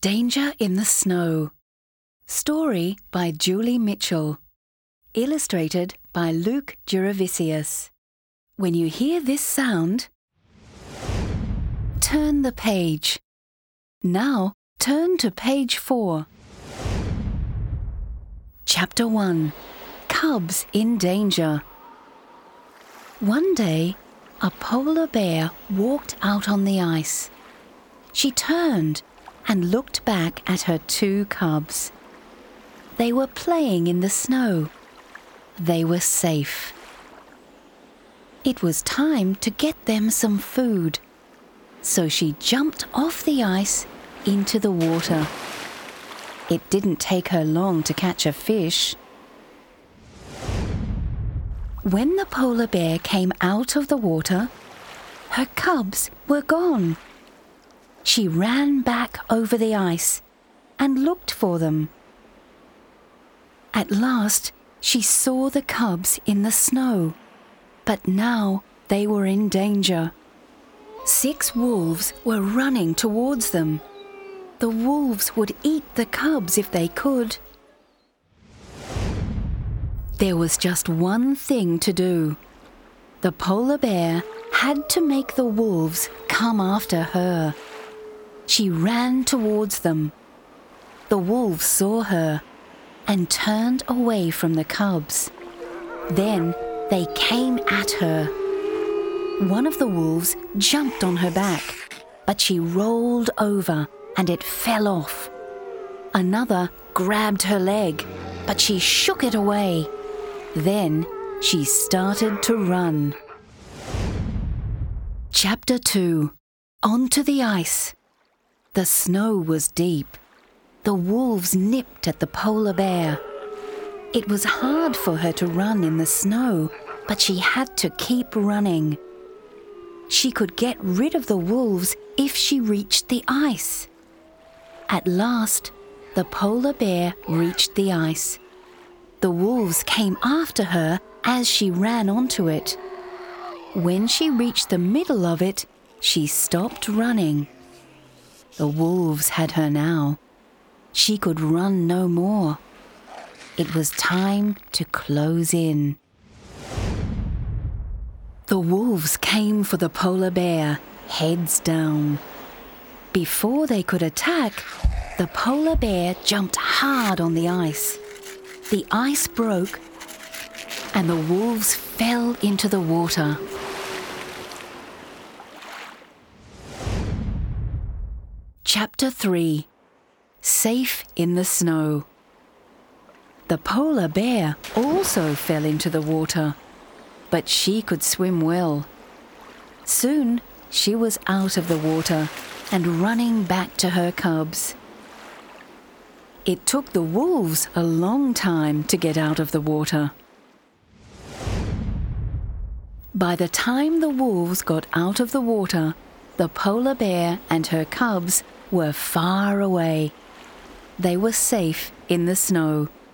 Danger in the Snow. Story by Julie Mitchell. Illustrated by Luke Juravicius. When you hear this sound, turn the page. Now turn to page 4. Chapter 1. Cubs in Danger. One day, a polar bear walked out on the ice. She turned and looked back at her 2 cubs. They were playing in the snow. They were safe. It was time to get them some food. So she jumped off the ice into the water. It didn't take her long to catch a fish. When the polar bear came out of the water, her cubs were gone. She ran back over the ice and looked for them. At last, she saw the cubs in the snow, but now they were in danger. 6 wolves were running towards them. The wolves would eat the cubs if they could. There was just one thing to do. The polar bear had to make the wolves come after her. She ran towards them. The wolves saw her and turned away from the cubs. Then they came at her. One of the wolves jumped on her back, but she rolled over and it fell off. Another grabbed her leg, but she shook it away. Then she started to run. Chapter 2. Onto the ice. The snow was deep. The wolves nipped at the polar bear. It was hard for her to run in the snow, but she had to keep running. She could get rid of the wolves if she reached the ice. At last, the polar bear reached the ice. The wolves came after her as she ran onto it. When she reached the middle of it, she stopped running. The wolves had her now. She could run no more. It was time to close in. The wolves came for the polar bear, heads down. Before they could attack, the polar bear jumped hard on the ice. The ice broke, and the wolves fell into the water. Chapter 3. Safe in the Snow. The polar bear also fell into the water, but she could swim well. Soon she was out of the water and running back to her cubs. It took the wolves a long time to get out of the water. By the time the wolves got out of the water, the polar bear and her cubs were far away. They were safe in the snow.